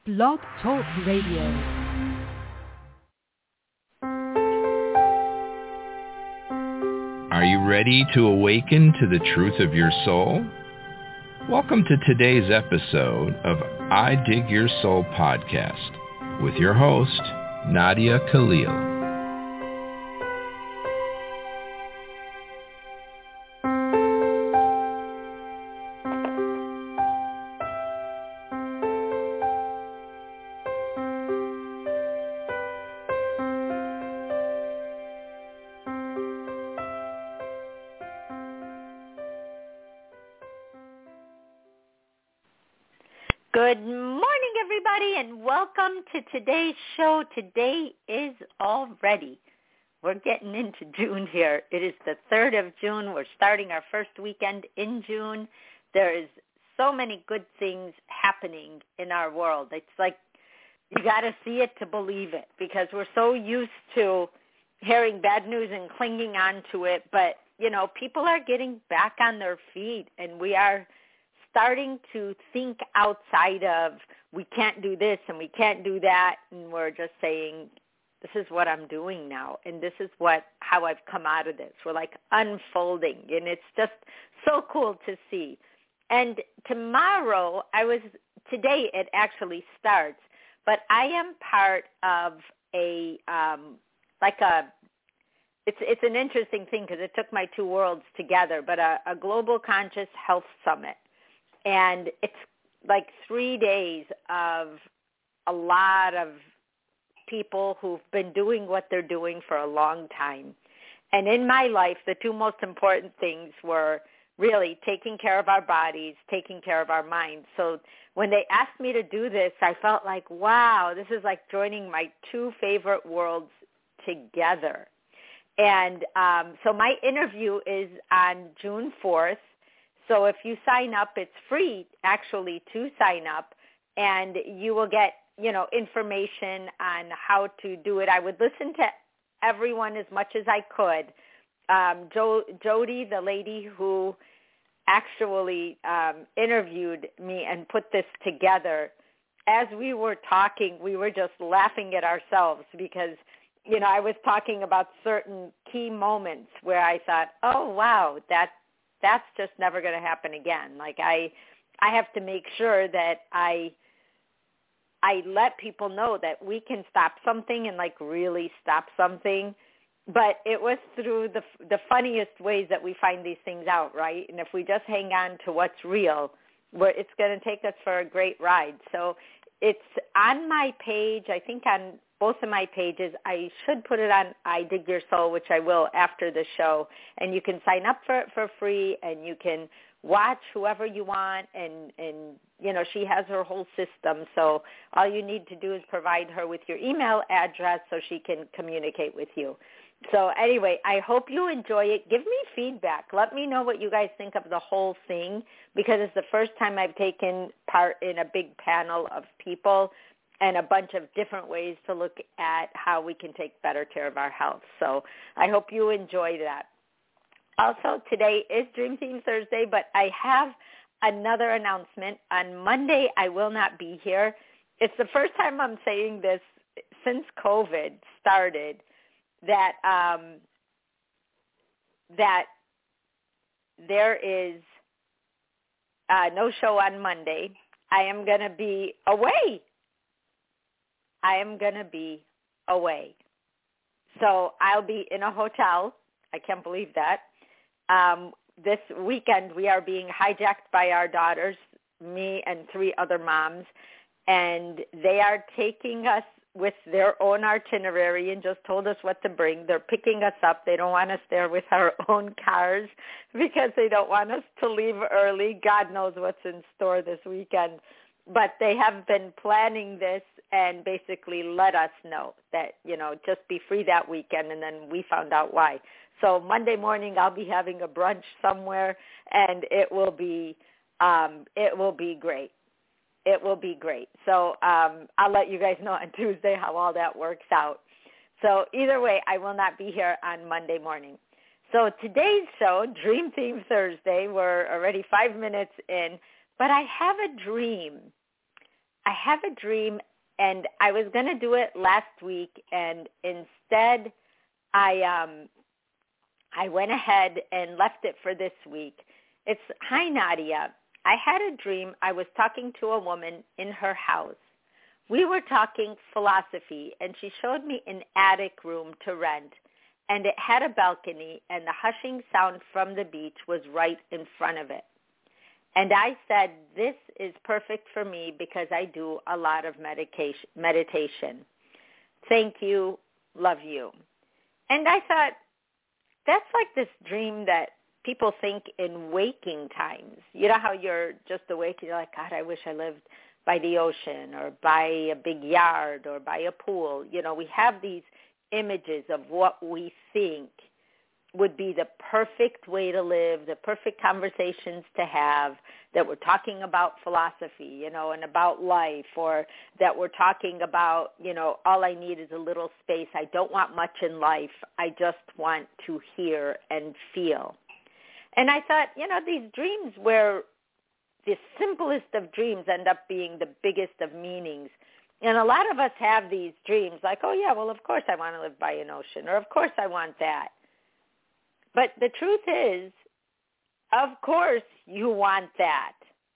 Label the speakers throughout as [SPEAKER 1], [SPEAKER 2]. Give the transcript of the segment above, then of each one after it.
[SPEAKER 1] Blog Talk Radio.
[SPEAKER 2] Are you ready to awaken to the truth of your soul? Welcome to today's episode of I Dig Your Soul podcast with your host, Nadia Khalil.
[SPEAKER 3] Good morning, everybody, and welcome to today's show. Today is already, we're getting into June here. It is the 3rd of June. We're starting our first weekend in June. There is so many good things happening in our world. It's like you got to see it to believe it because we're so used to hearing bad news and clinging on to it. But, you know, people are getting back on their feet, and we are starting to think outside of we can't do this and we can't do that, and we're just saying this is what I'm doing now, and this is how I've come out of this. We're like unfolding, and it's just so cool to see. And tomorrow, today it actually starts, but I am part of it's an interesting thing because it took my two worlds together, but a Global Conscious Health Summit. And it's like 3 days of a lot of people who've been doing what they're doing for a long time. And in my life, the two most important things were really taking care of our bodies, taking care of our minds. So when they asked me to do this, I felt like, wow, this is like joining my two favorite worlds together. And so my interview is on June 4th. So if you sign up, it's free actually to sign up, and you will get, information on how to do it. I would listen to everyone as much as I could. Jody, the lady who actually interviewed me and put this together, as we were talking, we were just laughing at ourselves because, I was talking about certain key moments where I thought, oh, wow, that's just never going to happen again. Like I have to make sure that I let people know that we can stop something and like really stop something. But it was through the funniest ways that we find these things out, right? And if we just hang on to what's real, it's going to take us for a great ride. So it's on my page, I think on both of my pages. I should put it on I Dig Your Soul, which I will after the show. And you can sign up for it for free, and you can watch whoever you want. And she has her whole system. So all you need to do is provide her with your email address so she can communicate with you. So anyway, I hope you enjoy it. Give me feedback. Let me know what you guys think of the whole thing, because it's the first time I've taken part in a big panel of people and a bunch of different ways to look at how we can take better care of our health. So I hope you enjoy that. Also, today is Dream Theme Thursday, but I have another announcement. On Monday, I will not be here. It's the first time I'm saying this since COVID started, that there is no show on Monday. I am going to be away. So I'll be in a hotel. I can't believe that. This weekend we are being hijacked by our daughters, me and 3 other moms, and they are taking us with their own itinerary and just told us what to bring. They're picking us up. They don't want us there with our own cars because they don't want us to leave early. God knows what's in store this weekend. But they have been planning this and basically let us know that, just be free that weekend, and then we found out why. So Monday morning I'll be having a brunch somewhere, and it will be great. It will be great. So I'll let you guys know on Tuesday how all that works out. So either way, I will not be here on Monday morning. So today's show, Dream Theme Thursday, we're already 5 minutes in, but I have a dream. I have a dream, and I was going to do it last week, and instead I went ahead and left it for this week. It's, hi, Nadia. I had a dream. I was talking to a woman in her house. We were talking philosophy, and she showed me an attic room to rent, and it had a balcony, and the hushing sound from the beach was right in front of it. And I said, this is perfect for me because I do a lot of meditation. Thank you. Love you. And I thought, that's like this dream that people think in waking times. You know how you're just awake and you're like, God, I wish I lived by the ocean or by a big yard or by a pool. You know, we have these images of what we think would be the perfect way to live, the perfect conversations to have, that we're talking about philosophy, you know, and about life, or that we're talking about, you know, all I need is a little space. I don't want much in life. I just want to hear and feel. And I thought, you know, these dreams where the simplest of dreams end up being the biggest of meanings. And a lot of us have these dreams like, oh, yeah, well, of course I want to live by an ocean, or of course I want that. But the truth is, of course you want that.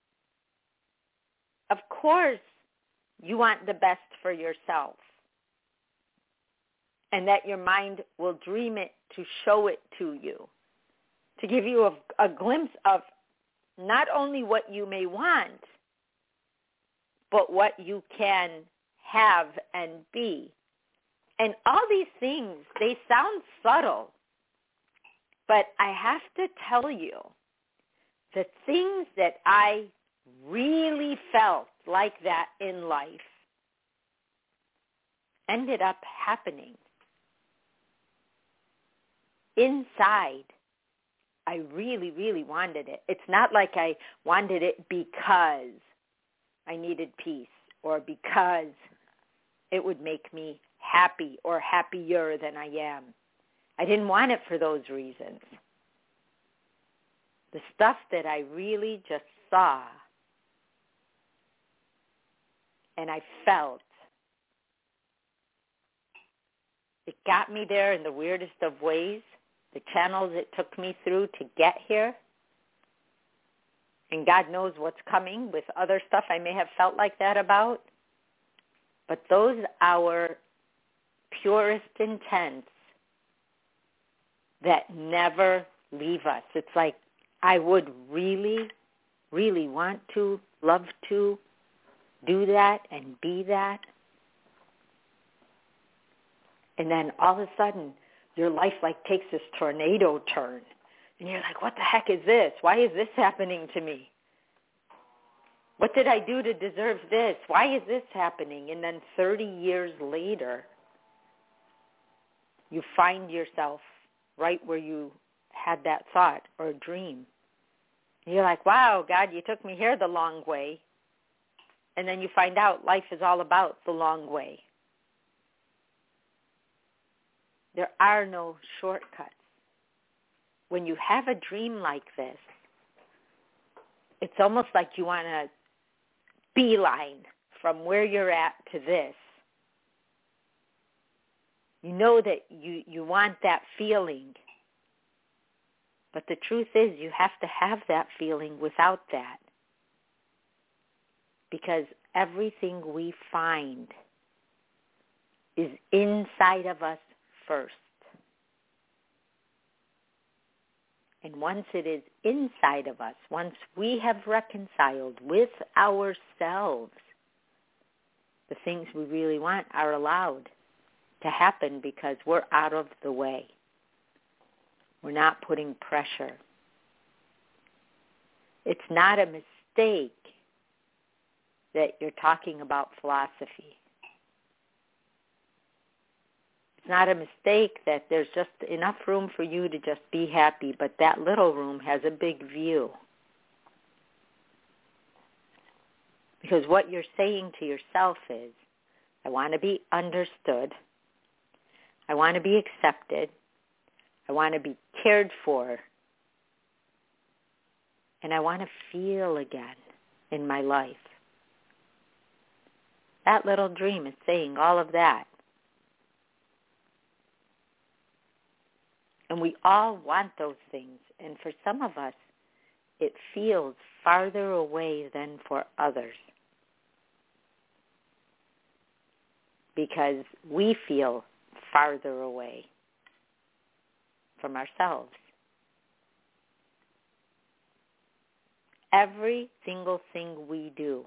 [SPEAKER 3] Of course you want the best for yourself. And that your mind will dream it to show it to you, to give you a glimpse of not only what you may want, but what you can have and be. And all these things, they sound subtle. But I have to tell you, the things that I really felt like that in life ended up happening. Inside, I really, really wanted it. It's not like I wanted it because I needed peace or because it would make me happy or happier than I am. I didn't want it for those reasons. The stuff that I really just saw and I felt, it got me there in the weirdest of ways, the channels it took me through to get here. And God knows what's coming with other stuff I may have felt like that about. But those are purest intents that never leave us. It's like I would really, really want to, love to do that and be that. And then all of a sudden, your life like takes this tornado turn. And you're like, what the heck is this? Why is this happening to me? What did I do to deserve this? Why is this happening? And then 30 years later, you find yourself right where you had that thought or dream. And you're like, wow, God, you took me here the long way. And then you find out life is all about the long way. There are no shortcuts. When you have a dream like this, it's almost like you want to beeline from where you're at to this. You know that you want that feeling. But the truth is you have to have that feeling without that. Because everything we find is inside of us first. And once it is inside of us, once we have reconciled with ourselves, the things we really want are allowed to happen because we're out of the way. We're not putting pressure. It's not a mistake that you're talking about philosophy. It's not a mistake that there's just enough room for you to just be happy, but that little room has a big view. Because what you're saying to yourself is, I want to be understood. I want to be accepted. I want to be cared for. And I want to feel again in my life. That little dream is saying all of that. And we all want those things. And for some of us, it feels farther away than for others. Because we feel farther away from ourselves. Every single thing we do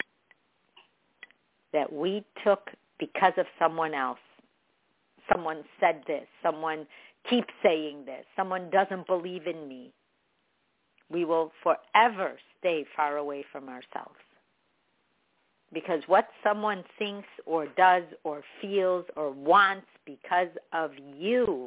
[SPEAKER 3] that we took because of someone else, someone said this, someone keeps saying this, someone doesn't believe in me, we will forever stay far away from ourselves. Because what someone thinks or does or feels or wants because of you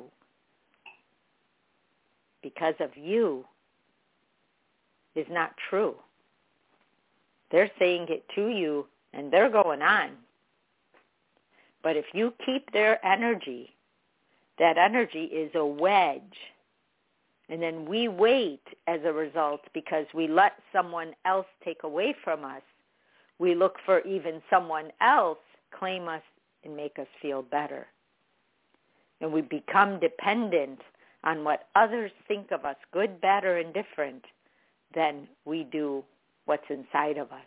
[SPEAKER 3] is not true. They're saying it to you and they're going on. But if you keep their energy, that energy is a wedge. And then we wait as a result because we let someone else take away from us. We look for even someone else claim us and make us feel better. And we become dependent on what others think of us, good, bad, or indifferent, than we do what's inside of us.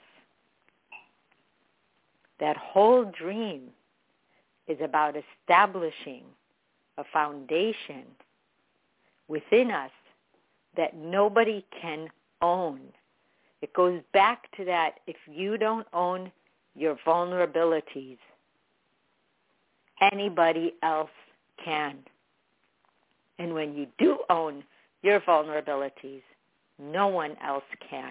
[SPEAKER 3] That whole dream is about establishing a foundation within us that nobody can own. It goes back to that, if you don't own your vulnerabilities, anybody else can. And when you do own your vulnerabilities, no one else can.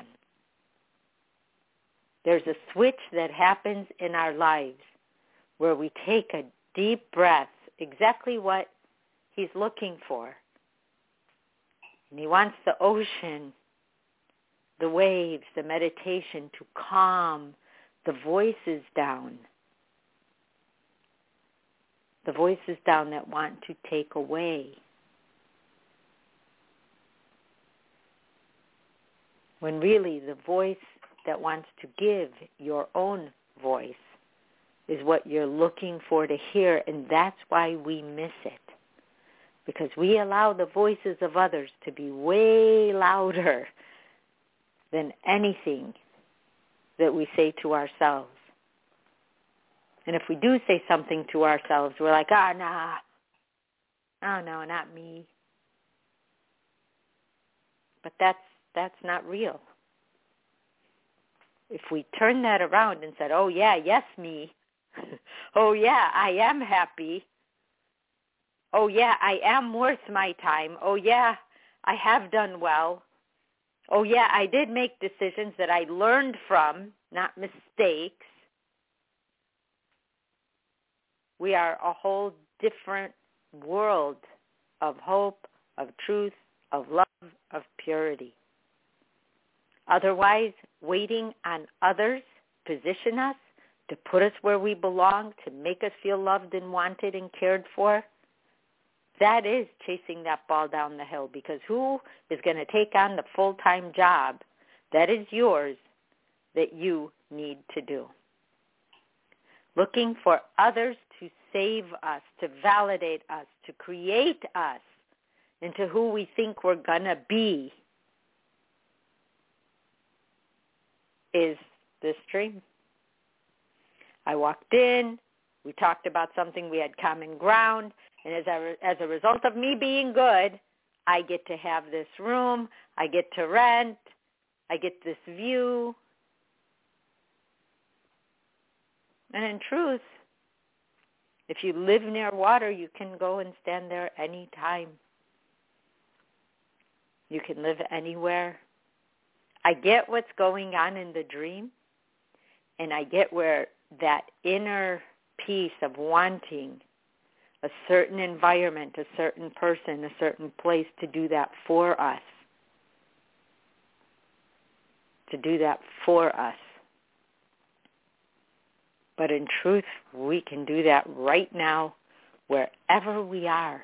[SPEAKER 3] There's a switch that happens in our lives where we take a deep breath, exactly what he's looking for. And he wants the ocean, the waves, the meditation to calm the voices down. The voices down that want to take away. When really the voice that wants to give your own voice is what you're looking for to hear, and that's why we miss it. Because we allow the voices of others to be way louder than anything that we say to ourselves. And if we do say something to ourselves, we're like, nah. Oh, no, not me. But that's not real. If we turn that around and said, oh, yeah, yes, me. Oh, yeah, I am happy. Oh, yeah, I am worth my time. Oh, yeah, I have done well. Oh, yeah, I did make decisions that I learned from, not mistakes. We are a whole different world of hope, of truth, of love, of purity. Otherwise, waiting on others position us to put us where we belong, to make us feel loved and wanted and cared for, that is chasing that ball down the hill, because who is going to take on the full-time job that is yours that you need to do? Looking for others to save us, to validate us, to create us into who we think we're going to be is this dream. I walked in, we talked about something, we had common ground, and as a result of me being good, I get to have this room, I get to rent, I get this view. And in truth, if you live near water, you can go and stand there any time. You can live anywhere. I get what's going on in the dream, and I get where that inner piece of wanting a certain environment, a certain person, a certain place to do that for us. To do that for us. But in truth, we can do that right now, wherever we are.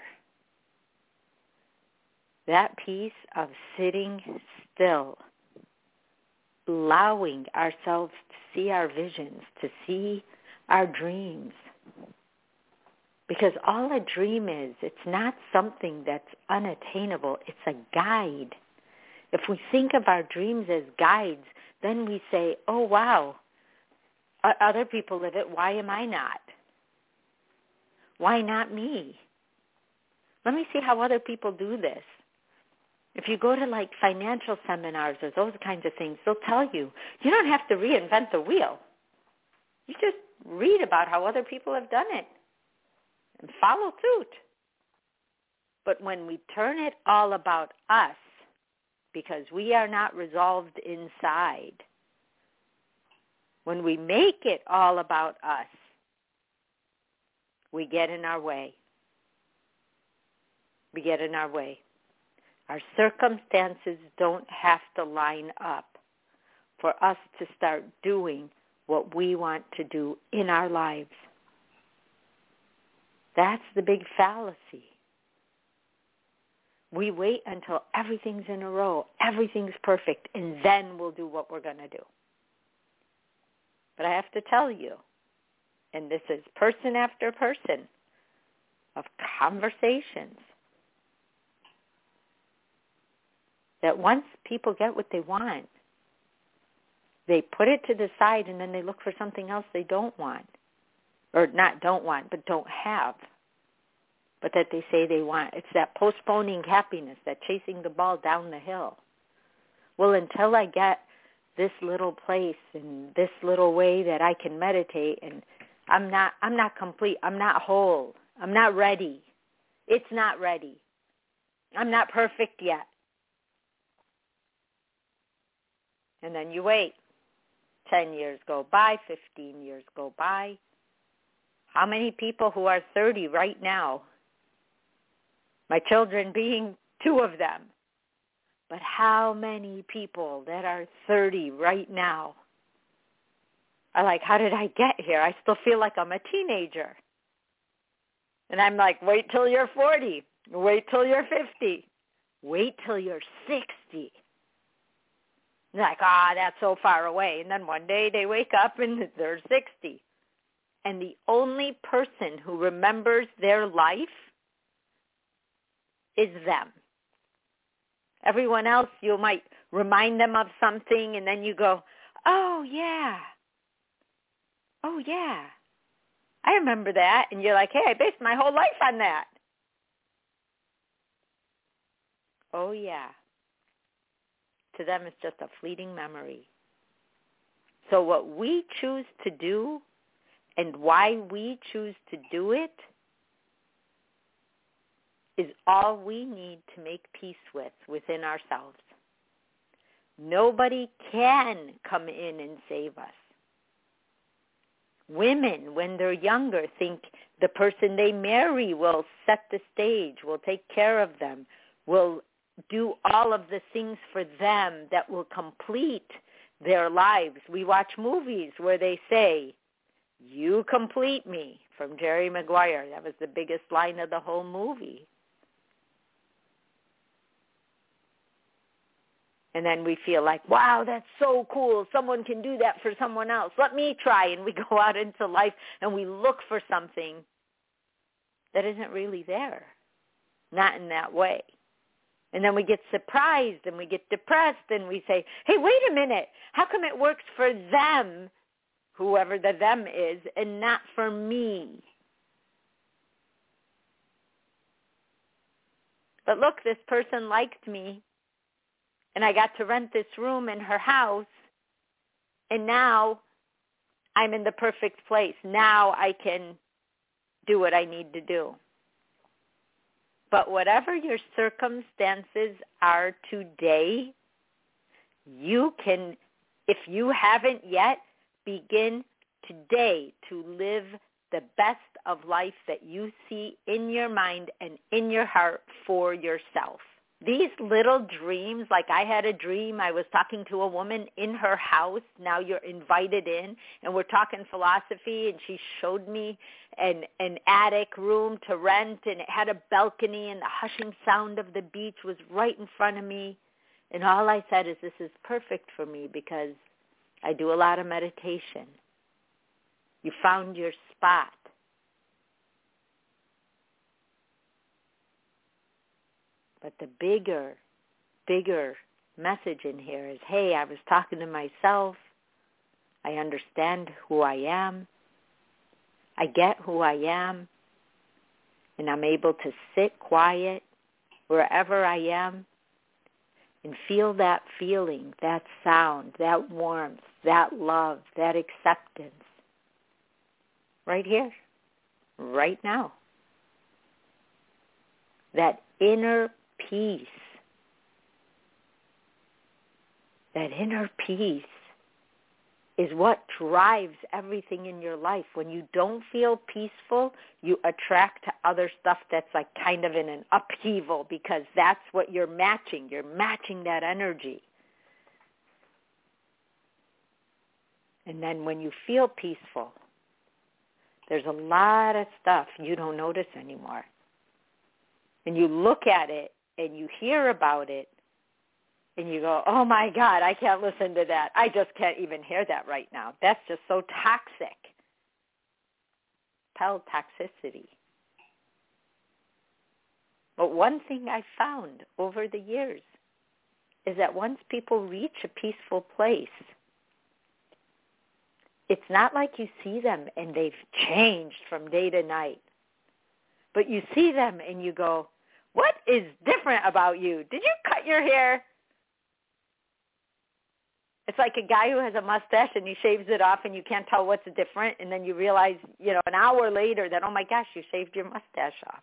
[SPEAKER 3] That piece of sitting still, allowing ourselves to see our visions, to see our dreams. Because all a dream is, it's not something that's unattainable. It's a guide. If we think of our dreams as guides, then we say, oh, wow, other people live it. Why am I not? Why not me? Let me see how other people do this. If you go to like financial seminars or those kinds of things, they'll tell you, you don't have to reinvent the wheel. You just read about how other people have done it and follow suit. But when we turn it all about us, because we are not resolved inside, when we make it all about us, we get in our way. We get in our way. Our circumstances don't have to line up for us to start doing what we want to do in our lives. That's the big fallacy. We wait until everything's in a row, everything's perfect, and then we'll do what we're going to do. But I have to tell you, and this is person after person of conversations, that once people get what they want, they put it to the side and then they look for something else they don't want. Or not don't want, but don't have. But that they say they want. It's that postponing happiness, that chasing the ball down the hill. Well, until I get this little place and this little way that I can meditate, and I'm not complete. I'm not whole. I'm not ready. It's not ready. I'm not perfect yet. And then you wait. 10 years go by, 15 years go by. How many people who are 30 right now, my children being 2 of them, but how many people that are 30 right now are like, how did I get here? I still feel like I'm a teenager. And I'm like, wait till you're 40. Wait till you're 50. Wait till you're 60. Like, that's so far away. And then one day they wake up and they're 60. And the only person who remembers their life is them. Everyone else, you might remind them of something, and then you go, oh, yeah. Oh, yeah. I remember that. And you're like, hey, I based my whole life on that. Oh, yeah. To them, it's just a fleeting memory. So what we choose to do and why we choose to do it is all we need to make peace with within ourselves. Nobody can come in and save us. Women, when they're younger, think the person they marry will set the stage, will take care of them, will do all of the things for them that will complete their lives. We watch movies where they say, you complete me, from Jerry Maguire. That was the biggest line of the whole movie. And then we feel like, wow, that's so cool. Someone can do that for someone else. Let me try. And we go out into life and we look for something that isn't really there. Not in that way. And then we get surprised and we get depressed and we say, hey, wait a minute. How come it works for them, whoever the them is, and not for me? But look, this person liked me. And I got to rent this room in her house, and now I'm in the perfect place. Now I can do what I need to do. But whatever your circumstances are today, you can, if you haven't yet, begin today to live the best of life that you see in your mind and in your heart for yourself. These little dreams, like I had a dream, I was talking to a woman in her house. Now you're invited in, and we're talking philosophy, and she showed me an attic room to rent, and it had a balcony, and the hushing sound of the beach was right in front of me. And all I said is, this is perfect for me because I do a lot of meditation. You found your spot. But the bigger message in here is, hey, I was talking to myself. I understand who I am. I get who I am. And I'm able to sit quiet wherever I am and feel that feeling, that sound, that warmth, that love, that acceptance. Right here, right now. That inner peace. That inner peace is what drives everything in your life. When you don't feel peaceful, you attract to other stuff that's like kind of in an upheaval, because that's what you're matching. You're matching that energy. And then when you feel peaceful, there's a lot of stuff you don't notice anymore. And you look at it and you hear about it, and you go, oh my God, I can't listen to that. I just can't even hear that right now. That's just so toxic. Toxicity. But one thing I found over the years is that once people reach a peaceful place, it's not like you see them and they've changed from day to night. But you see them and you go, what is different about you? Did you cut your hair? It's like a guy who has a mustache and he shaves it off and you can't tell what's different, and then you realize, an hour later that, oh my gosh, you shaved your mustache off.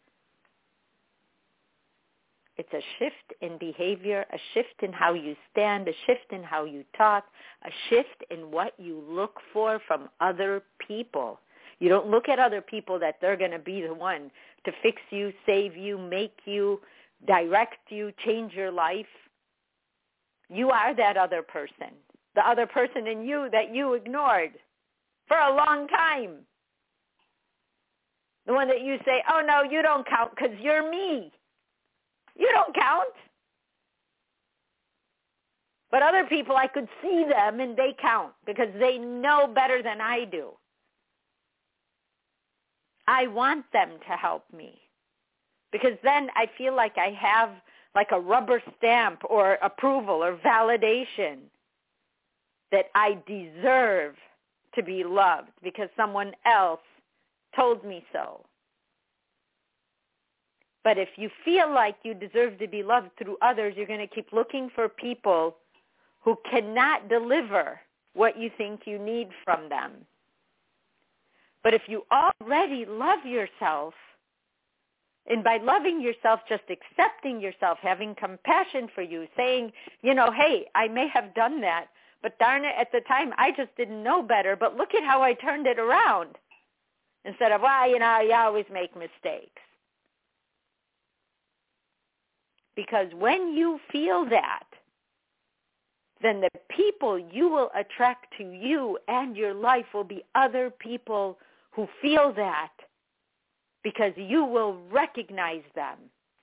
[SPEAKER 3] It's a shift in behavior, a shift in how you stand, a shift in how you talk, a shift in what you look for from other people. You don't look at other people that they're going to be the one to fix you, save you, make you, direct you, change your life. You are that other person, the other person in you that you ignored for a long time. The one that you say, oh, no, you don't count because you're me. You don't count. But other people, I could see them and they count because they know better than I do. I want them to help me because then I feel like I have like a rubber stamp or approval or validation that I deserve to be loved because someone else told me so. But if you feel like you deserve to be loved through others, you're going to keep looking for people who cannot deliver what you think you need from them. But if you already love yourself, and by loving yourself, just accepting yourself, having compassion for you, saying, hey, I may have done that, but darn it, at the time, I just didn't know better, but look at how I turned it around. Instead of, you always make mistakes. Because when you feel that, then the people you will attract to you and your life will be other people who feel that, because you will recognize them.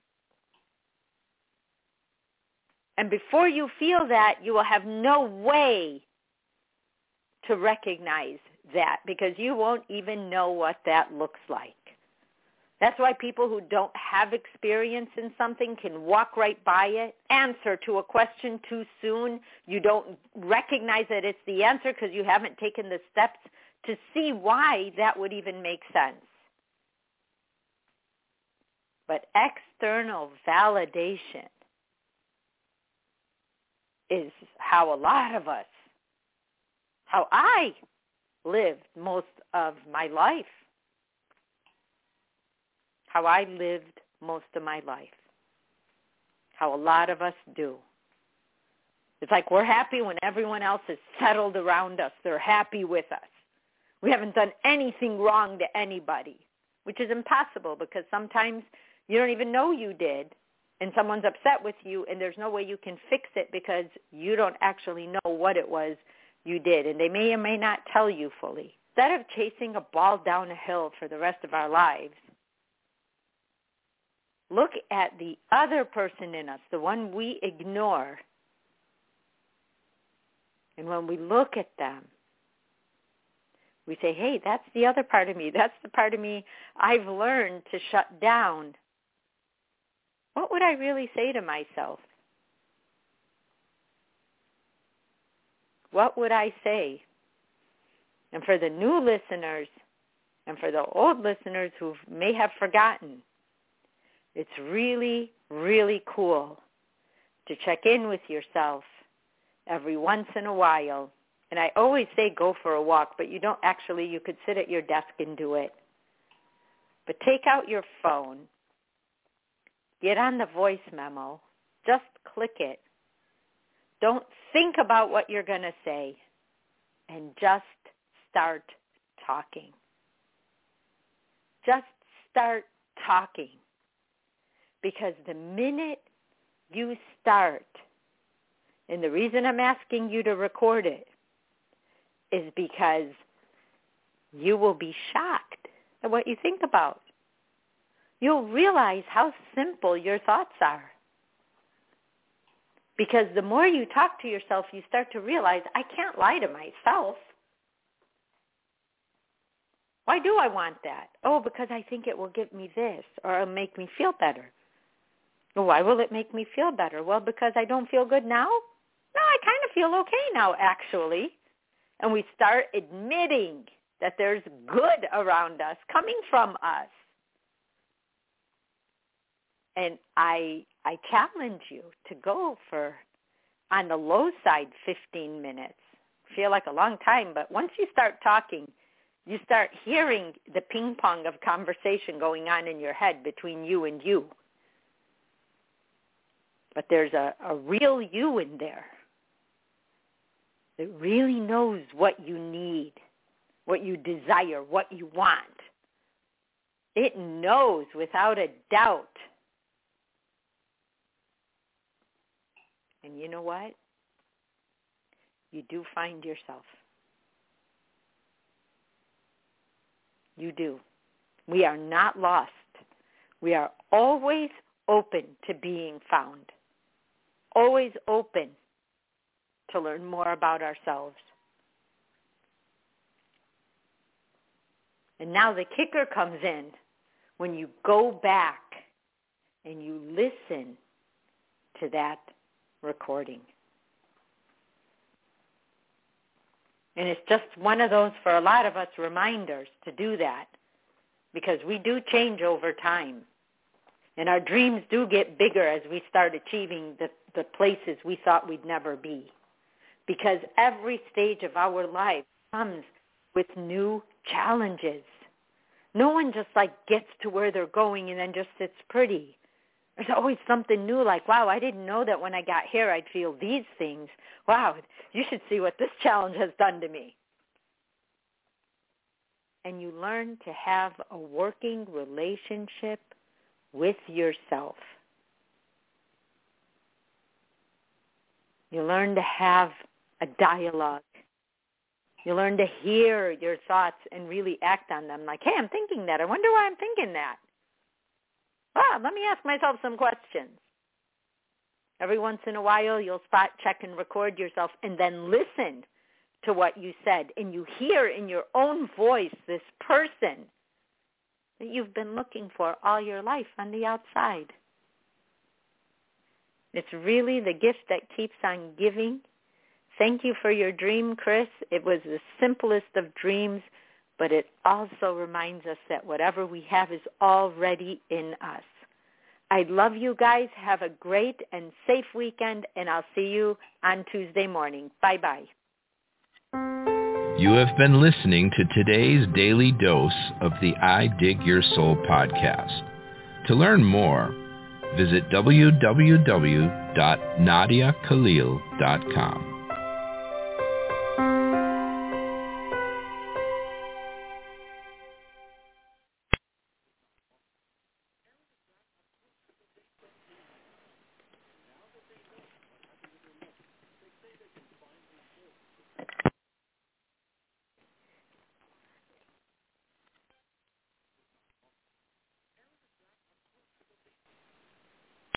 [SPEAKER 3] And before you feel that, you will have no way to recognize that, because you won't even know what that looks like. That's why people who don't have experience in something can walk right by it, answer to a question too soon. You don't recognize that it's the answer because you haven't taken the steps to see why that would even make sense. But external validation is how a lot of us, how I lived most of my life. How I lived most of my life. How a lot of us do. It's like we're happy when everyone else is settled around us. They're happy with us. We haven't done anything wrong to anybody, which is impossible because sometimes you don't even know you did, and someone's upset with you, and there's no way you can fix it because you don't actually know what it was you did, and they may or may not tell you fully. Instead of chasing a ball down a hill for the rest of our lives, look at the other person in us, the one we ignore. And when we look at them, We say, hey, that's the other part of me. That's the part of me I've learned to shut down. What would I really say to myself? What would I say? And for the new listeners and for the old listeners who may have forgotten, it's really, really cool to check in with yourself every once in a while. And I always say go for a walk, but you could sit at your desk and do it. But take out your phone, get on the voice memo, just click it. Don't think about what you're going to say, and just start talking. Just start talking. Because the minute you start, and the reason I'm asking you to record it is because you will be shocked at what you think about. You'll realize how simple your thoughts are. Because the more you talk to yourself, you start to realize, I can't lie to myself. Why do I want that? Oh, because I think it will give me this, or it'll make me feel better. Well, why will it make me feel better? Well, because I don't feel good now? No, I kind of feel okay now, actually. And we start admitting that there's good around us, coming from us. And I challenge you to go for, on the low side, 15 minutes. Feel like a long time, but once you start talking, you start hearing the ping pong of conversation going on in your head between you and you. But there's a real you in there that really knows what you need, what you desire, what you want. It knows without a doubt. And you know what? You do find yourself. You do. We are not lost. We are always open to being found. Always open to learn more about ourselves. And now the kicker comes in when you go back and you listen to that recording. And it's just one of those, for a lot of us, reminders to do that, because we do change over time. And our dreams do get bigger as we start achieving the places we thought we'd never be. Because every stage of our life comes with new challenges. No one just gets to where they're going and then just sits pretty. There's always something new, like, wow, I didn't know that when I got here I'd feel these things. Wow, you should see what this challenge has done to me. And you learn to have a working relationship with yourself. You learn to have a dialogue. You learn to hear your thoughts and really act on them. Like, hey, I'm thinking that. I wonder why I'm thinking that. Let me ask myself some questions. Every once in a while, you'll spot check and record yourself and then listen to what you said. And you hear in your own voice this person that you've been looking for all your life on the outside. It's really the gift that keeps on giving. Thank you for your dream, Chris. It was the simplest of dreams, but it also reminds us that whatever we have is already in us. I love you guys. Have a great and safe weekend, and I'll see you on Tuesday morning. Bye-bye.
[SPEAKER 2] You have been listening to today's daily dose of the I Dig Your Soul podcast. To learn more, visit www.nadiakhalil.com.